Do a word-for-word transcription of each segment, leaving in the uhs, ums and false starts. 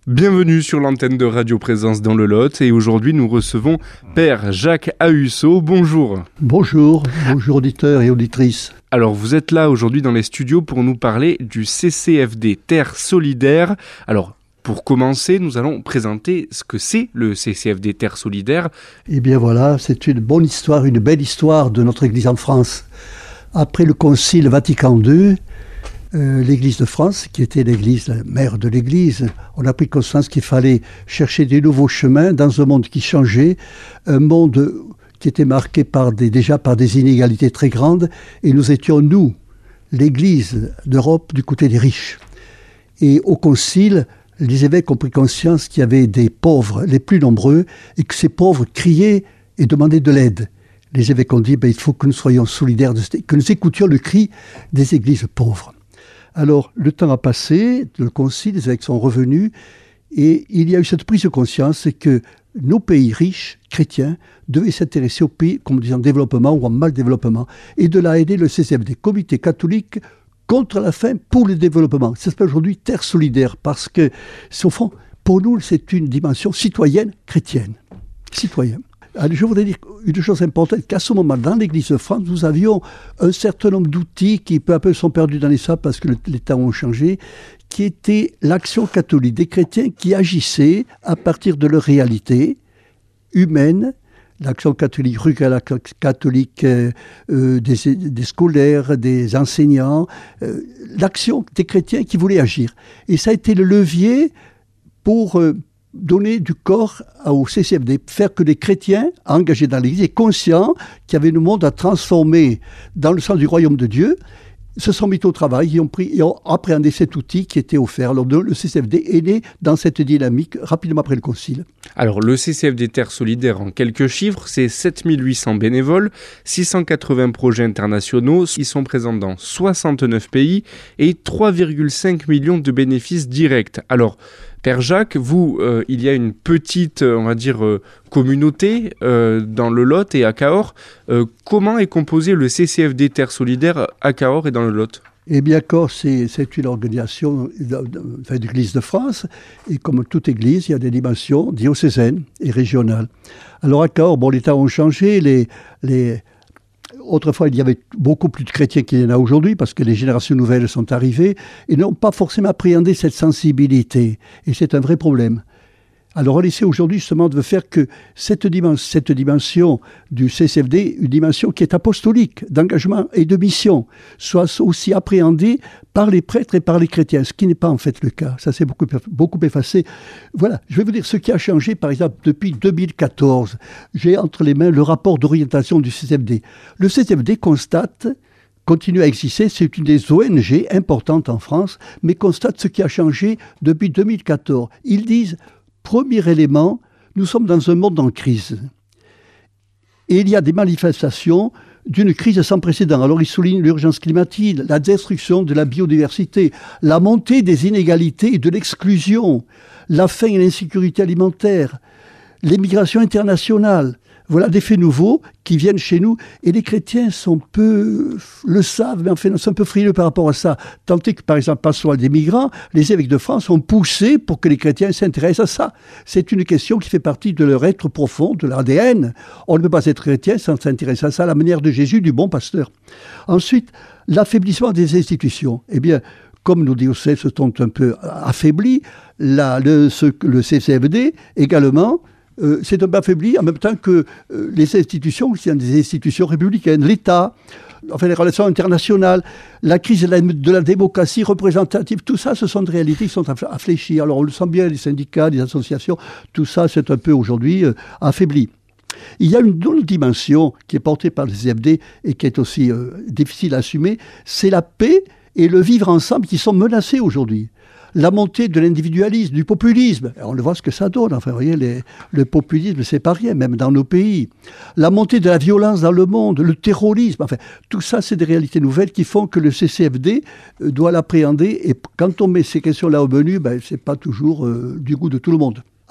Bienvenue sur l'antenne de Radio Présence dans le Lot et aujourd'hui nous recevons Père Jacques Ahussot. Bonjour. Bonjour, bonjour auditeurs et auditrices. Alors vous êtes là aujourd'hui dans les studios pour nous parler du C C F D Terre Solidaire. Alors pour commencer, nous allons présenter ce que c'est le C C F D Terre Solidaire. Eh bien voilà, c'est une bonne histoire, une belle histoire de notre Église en France. Après le Concile Vatican deux, Euh, l'Église de France, qui était l'Église, la mère de l'Église, on a pris conscience qu'il fallait chercher des nouveaux chemins dans un monde qui changeait, un monde qui était marqué par des, déjà par des inégalités très grandes, et nous étions, nous, l'Église d'Europe, du côté des riches. Et au Concile, les évêques ont pris conscience qu'il y avait des pauvres les plus nombreux, et que ces pauvres criaient et demandaient de l'aide. Les évêques ont dit, ben, il faut que nous soyons solidaires, de, que nous écoutions le cri des églises pauvres. Alors, le temps a passé, le concile, les évêques sont revenus, et il y a eu cette prise de conscience que nos pays riches, chrétiens, devaient s'intéresser aux pays, comme on dit, en développement ou en mal développement, et de là aider le C C F D, Comité catholique contre la faim pour le développement. Ça s'appelle aujourd'hui Terre Solidaire, parce que, au fond, pour nous, c'est une dimension citoyenne chrétienne. Citoyenne. Alors, je voudrais dire une chose importante, qu'à ce moment, dans l'Église de France, nous avions un certain nombre d'outils qui peu à peu sont perdus dans les sables parce que le, les temps ont changé, qui était l'action catholique des chrétiens qui agissaient à partir de leur réalité humaine, l'action catholique, rue catholique euh, euh, des, des scolaires, des enseignants, euh, l'action des chrétiens qui voulaient agir. Et ça a été le levier pour Euh, donner du corps au C C F D, faire que les chrétiens engagés dans l'Église et conscients qu'il y avait un monde à transformer dans le sens du royaume de Dieu, se sont mis au travail et ont, pris, et ont appréhendé cet outil qui était offert. Alors le C C F D est né dans cette dynamique rapidement après le Concile. Alors le C C F D Terre Solidaire, en quelques chiffres, c'est sept mille huit cents bénévoles, six cent quatre-vingts projets internationaux, ils sont présents dans soixante-neuf pays et trois virgule cinq millions de bénéfices directs. Alors Père Jacques, vous, euh, il y a une petite, on va dire, euh, communauté euh, dans le Lot et à Cahors. Euh, comment est composé le C C F D Terre Solidaire à Cahors et dans le Lot ? Eh bien, Cahors, c'est, c'est une organisation de, de, de l'Église de France. Et comme toute église, il y a des dimensions diocésaines et régionales. Alors à Cahors, bon, les temps ont changé. Les, les, autrefois, il y avait beaucoup plus de chrétiens qu'il y en a aujourd'hui parce que les générations nouvelles sont arrivées et n'ont pas forcément appréhendé cette sensibilité. Et c'est un vrai problème. Alors on essaie aujourd'hui justement de faire que cette dimension, cette dimension du C C F D, une dimension qui est apostolique, d'engagement et de mission, soit aussi appréhendée par les prêtres et par les chrétiens, ce qui n'est pas en fait le cas. Ça s'est beaucoup, beaucoup effacé. Voilà, je vais vous dire ce qui a changé par exemple depuis deux mille quatorze. J'ai entre les mains le rapport d'orientation du C C F D. Le C C F D constate, continue à exister, c'est une des O N G importantes en France, mais constate ce qui a changé depuis deux mille quatorze. Ils disent... Premier élément, nous sommes dans un monde en crise. Et il y a des manifestations d'une crise sans précédent. Alors ils soulignent l'urgence climatique, la destruction de la biodiversité, la montée des inégalités et de l'exclusion, la faim et l'insécurité alimentaire, l'émigration internationale. Voilà des faits nouveaux qui viennent chez nous. Et les chrétiens sont peu, le savent, mais en fait, sont un peu frileux par rapport à ça. Tant que, par exemple, pastoral des migrants, les évêques de France ont poussé pour que les chrétiens s'intéressent à ça. C'est une question qui fait partie de leur être profond, de leur A D N. On ne peut pas être chrétien sans s'intéresser à ça, à la manière de Jésus, du bon pasteur. Ensuite, l'affaiblissement des institutions. Eh bien, comme nos diocèses se sont un peu affaiblis, la, le, ce, le C C F D également, Euh, c'est un peu affaibli en même temps que euh, les institutions, qui sont des institutions républicaines, l'État, enfin les relations internationales, la crise de la, de la démocratie représentative, tout ça, ce sont des réalités qui sont affléchies. Alors on le sent bien, les syndicats, les associations, tout ça, c'est un peu aujourd'hui euh, affaibli. Il y a une autre dimension qui est portée par le C C F D et qui est aussi euh, difficile à assumer, c'est la paix et le vivre ensemble qui sont menacés aujourd'hui. La montée de l'individualisme, du populisme. On le voit ce que ça donne. Enfin, vous voyez, les, le populisme, c'est pas rien, même dans nos pays. La montée de la violence dans le monde, le terrorisme. Enfin, tout ça, c'est des réalités nouvelles qui font que le C C F D doit l'appréhender. Et quand on met ces questions-là au menu, ben, c'est pas toujours euh, du goût de tout le monde.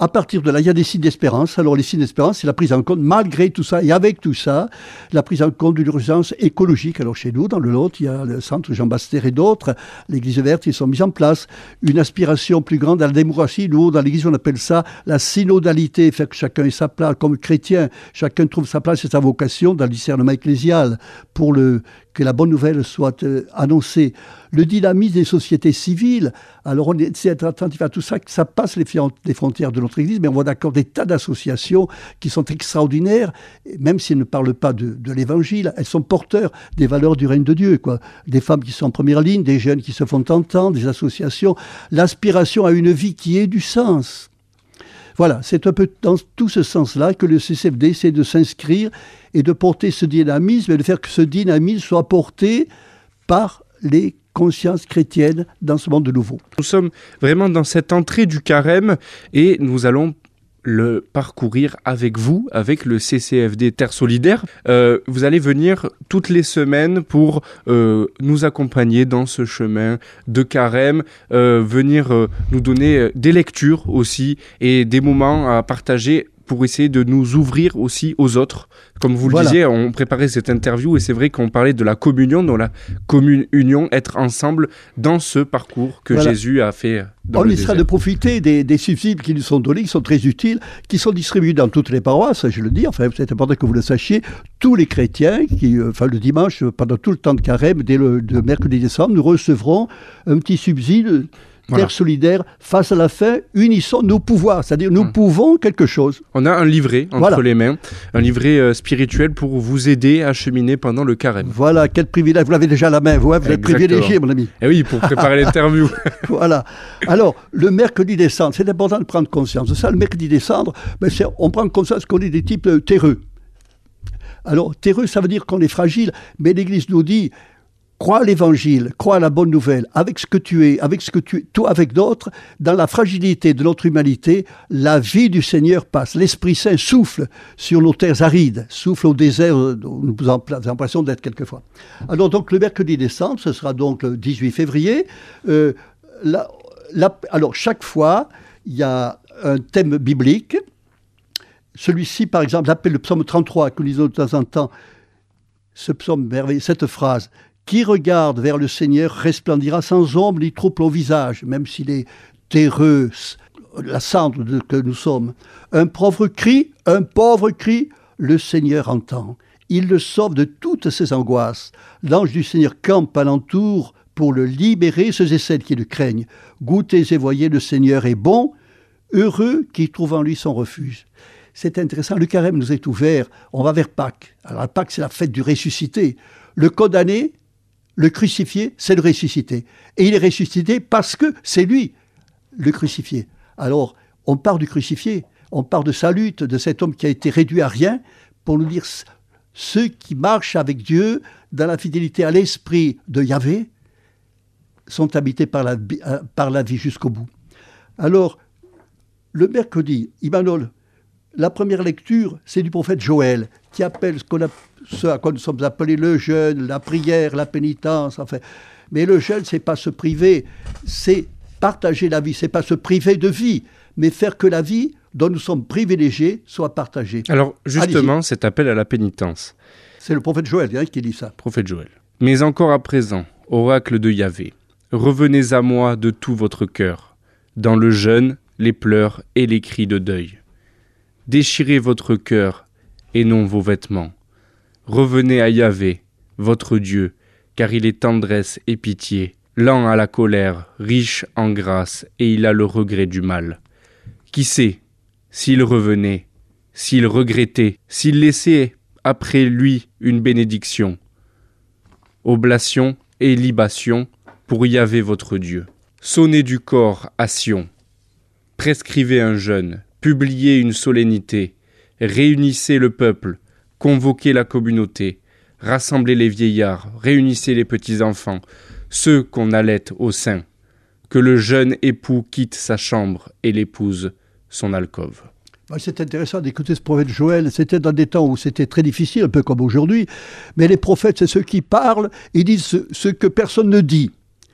à partir de là, il y a des signes d'espérance. Alors les signes d'espérance, c'est la prise en compte, malgré tout ça, et avec tout ça, la prise en compte de l'urgence écologique. Alors chez nous, dans le Lot, il y a le centre Jean Bastère et d'autres, l'église verte, ils sont mis en place. Une aspiration plus grande à la démocratie. Nous, dans l'église, on appelle ça la synodalité, faire que chacun ait sa place. Comme chrétien, chacun trouve sa place et sa vocation dans le discernement ecclésial pour le, que la bonne nouvelle soit euh, annoncée. Le dynamisme des sociétés civiles, alors on essaie d'être attentif à tout ça, que ça passe les, les frontières de notre Église, mais on voit d'accord des tas d'associations qui sont extraordinaires, même si elles ne parlent pas de, de l'Évangile, elles sont porteurs des valeurs du règne de Dieu, quoi. Des femmes qui sont en première ligne, des jeunes qui se font entendre, des associations, l'aspiration à une vie qui ait du sens. Voilà, c'est un peu dans tout ce sens-là que le C C F D essaie de s'inscrire et de porter ce dynamisme et de faire que ce dynamisme soit porté par les consciences chrétiennes dans ce monde nouveau. Nous sommes vraiment dans cette entrée du carême et nous allons le parcourir avec vous, avec le C C F D Terre Solidaire. Euh, vous allez venir toutes les semaines pour euh, nous accompagner dans ce chemin de carême, euh, venir euh, nous donner des lectures aussi et des moments à partager pour essayer de nous ouvrir aussi aux autres. Comme vous le voilà. disiez, on préparait cette interview et c'est vrai qu'on parlait de la communion, dans la commune union, être ensemble dans ce parcours que voilà. Jésus a fait dans on le essaiera désert. de profiter des, des subsides qui nous sont donnés, qui sont très utiles, qui sont distribués dans toutes les paroisses, je le dis, enfin c'est important que vous le sachiez, tous les chrétiens, qui, enfin le dimanche, pendant tout le temps de carême, dès le de mercredi décembre, nous recevrons un petit subside. Voilà. Terre solidaire, face à la faim, unissons nos pouvoirs, c'est-à-dire nous mmh. pouvons quelque chose. On a un livret entre voilà. les mains, un livret euh, spirituel pour vous aider à cheminer pendant le carême. Voilà, quel privilège, vous l'avez déjà à la main, vous, hein, vous êtes privilégié mon ami. Et oui, pour préparer l'interview. Voilà, alors le mercredi décembre, c'est important de prendre conscience de ça, le mercredi décembre, ben, on prend conscience qu'on est des types euh, terreux. Alors terreux, ça veut dire qu'on est fragile, mais l'Église nous dit... Crois à l'Évangile, crois à la bonne nouvelle, avec ce que tu es, avec ce que tu es, toi avec d'autres, dans la fragilité de notre humanité, la vie du Seigneur passe. L'Esprit Saint souffle sur nos terres arides, souffle au désert où nous avons l'impression d'être quelquefois. Alors donc le mercredi décembre, ce sera donc le dix-huit février. Euh, la, la, alors chaque fois, il y a un thème biblique. Celui-ci, par exemple, l'appelle le psaume trente-trois, que nous lisons de temps en temps. Ce psaume merveilleux, cette phrase... Qui regarde vers le Seigneur resplendira sans ombre ni trouble au visage, même s'il est terreux, la cendre de, que nous sommes. Un pauvre cri, un pauvre cri, le Seigneur entend. Il le sauve de toutes ses angoisses. L'ange du Seigneur campe alentour pour le libérer, ceux et celles qui le craignent. Goûtez et voyez, le Seigneur est bon, heureux qui trouve en lui son refuge. C'est intéressant, le carême nous est ouvert, on va vers Pâques. Alors Pâques, c'est la fête du ressuscité. Le condamné, le crucifié, c'est le ressuscité. Et il est ressuscité parce que c'est lui, le crucifié. Alors, on part du crucifié, on part de sa lutte, de cet homme qui a été réduit à rien, pour nous dire, ceux qui marchent avec Dieu, dans la fidélité à l'esprit de Yahvé, sont habités par la, par la vie jusqu'au bout. Alors, le mercredi, Emmanuel, la première lecture, c'est du prophète Joël, qui appelle ce, qu'on a, ce à quoi nous sommes appelés le jeûne, la prière, la pénitence, enfin. Mais le jeûne, c'est pas se priver, c'est partager la vie, c'est pas se priver de vie, mais faire que la vie dont nous sommes privilégiés soit partagée. Alors, justement, allez-y. Cet appel à la pénitence. C'est le prophète Joël hein, qui dit ça. Prophète Joël. Mais encore à présent, oracle de Yahvé, revenez à moi de tout votre cœur, dans le jeûne, les pleurs et les cris de deuil. Déchirez votre cœur et non vos vêtements. Revenez à Yahvé, votre Dieu, car il est tendresse et pitié, lent à la colère, riche en grâce, et il a le regret du mal. Qui sait, s'il revenait, s'il regrettait, s'il laissait après lui une bénédiction, oblation et libation pour Yahvé votre Dieu. Sonnez du corps à Sion, prescrivez un jeûne, publiez une solennité, réunissez le peuple, convoquez la communauté, rassemblez les vieillards, réunissez les petits-enfants, ceux qu'on allait au sein, que le jeune époux quitte sa chambre et l'épouse son alcôve. C'est intéressant d'écouter ce prophète Joël. C'était dans des temps où c'était très difficile, un peu comme aujourd'hui, mais les prophètes, c'est ceux qui parlent, ils disent ce, ce que personne ne dit.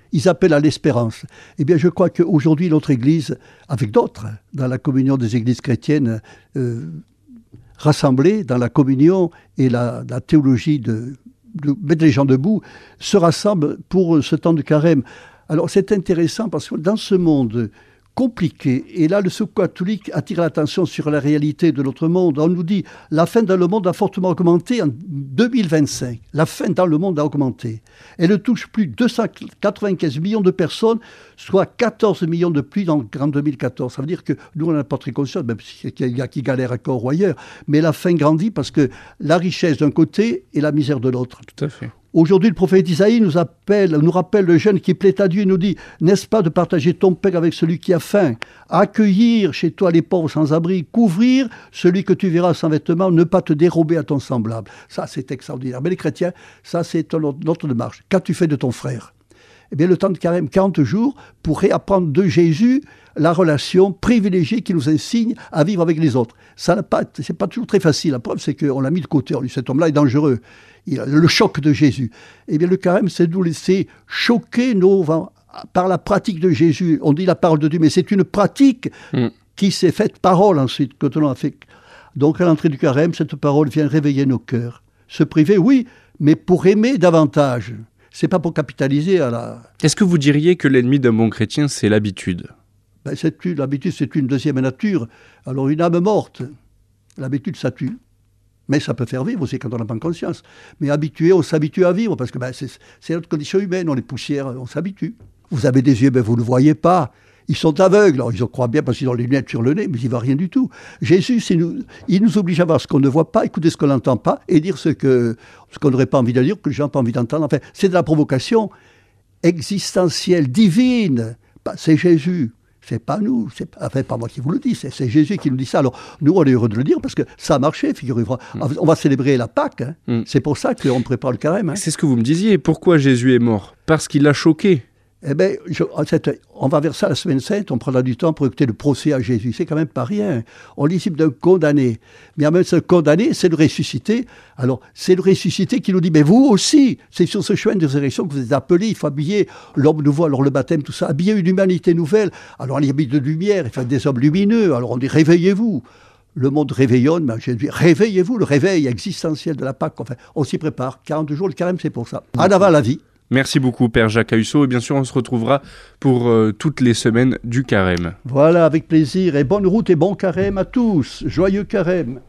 Ils appellent à l'espérance. Eh bien, je crois qu'aujourd'hui, notre Église, avec d'autres, dans la communion des églises chrétiennes, euh, rassemblées dans la communion et la, la théologie de, de mettre les gens debout, se rassemblent pour ce temps de carême. Alors, c'est intéressant parce que dans ce monde compliqué, et là, le Secours catholique attire l'attention sur la réalité de notre monde. On nous dit la faim dans le monde a fortement augmenté en deux mille vingt-cinq. La faim dans le monde a augmenté. Elle touche plus de deux cent quatre-vingt-quinze millions de personnes, soit quatorze millions de plus en deux mille quatorze. Ça veut dire que nous, on n'a pas très conscience, même s'il y a qui galèrent encore ou ailleurs. Mais la faim grandit parce que la richesse d'un côté et la misère de l'autre. Tout à fait. Aujourd'hui, le prophète Isaïe nous appelle, nous rappelle le jeûne qui plaît à Dieu. Il nous dit, n'est-ce pas de partager ton pain avec celui qui a faim, accueillir chez toi les pauvres sans abri, couvrir celui que tu verras sans vêtements, ne pas te dérober à ton semblable. Ça, c'est extraordinaire. Mais les chrétiens, ça, c'est notre démarche. Qu'as-tu fait de ton frère ? Eh bien, le temps de carême, quarante jours, pour réapprendre de Jésus la relation privilégiée qui nous enseigne à vivre avec les autres. Ça n'a pas, c'est pas toujours très facile. La preuve, c'est qu'on l'a mis de côté. On dit, cet homme-là est dangereux. Il a le choc de Jésus. Eh bien, le carême, c'est de nous laisser choquer nos, par la pratique de Jésus. On dit la parole de Dieu, mais c'est une pratique mm. qui s'est faite parole ensuite, quand on a fait. Donc, à l'entrée du carême, cette parole vient réveiller nos cœurs. Se priver, oui, mais pour aimer davantage. C'est pas pour capitaliser à la... Est-ce que vous diriez que l'ennemi d'un bon chrétien, c'est l'habitude ? Ben, c'est une, l'habitude, c'est une deuxième nature. Alors, une âme morte, l'habitude, ça tue. Mais ça peut faire vivre aussi quand on n'a pas conscience. Mais habitué, on s'habitue à vivre, parce que ben, c'est, c'est notre condition humaine, on est poussière, on s'habitue. Vous avez des yeux, ben, vous ne le voyez pas. Ils sont aveugles, alors ils en croient bien parce qu'ils ont les lunettes sur le nez, mais ils ne voient rien du tout. Jésus, c'est nous, il nous oblige à voir ce qu'on ne voit pas, écouter ce qu'on n'entend pas, et dire ce, que, ce qu'on n'aurait pas envie de dire, que les gens n'ont pas envie d'entendre. Enfin, c'est de la provocation existentielle, divine. Ben, c'est Jésus. C'est pas nous, c'est pas, enfin pas moi qui vous le dis, c'est, c'est Jésus qui nous dit ça. Alors nous, on est heureux de le dire parce que ça a marché, figurez-vous. Mm. On va célébrer la Pâque, hein. mm. C'est pour ça qu'on prépare le carême. Hein. C'est ce que vous me disiez. Pourquoi Jésus est mort ? Parce qu'il l'a choqué. Eh bien, on va vers ça la semaine sainte, on prendra du temps pour écouter le procès à Jésus. C'est quand même pas rien. On est ici d'un condamné. Mais en même temps, ce condamné, c'est le ressuscité. Alors, c'est le ressuscité qui nous dit, mais vous aussi, c'est sur ce chemin de résurrection que vous êtes appelés. Il faut habiller l'homme nouveau, alors le baptême, tout ça. Habiller une humanité nouvelle. Alors, on y habille de lumière, il faut des hommes lumineux. Alors, on dit, réveillez-vous. Le monde réveillonne, mais Jésus dit, réveillez-vous, le réveil existentiel de la Pâque. Enfin, on s'y prépare. quarante jours, le carême, c'est pour ça. En avant la vie. Merci beaucoup, Père Jacques Cahussot. Et bien sûr, on se retrouvera pour euh, toutes les semaines du carême. Voilà, avec plaisir. Et bonne route et bon carême à tous. Joyeux carême.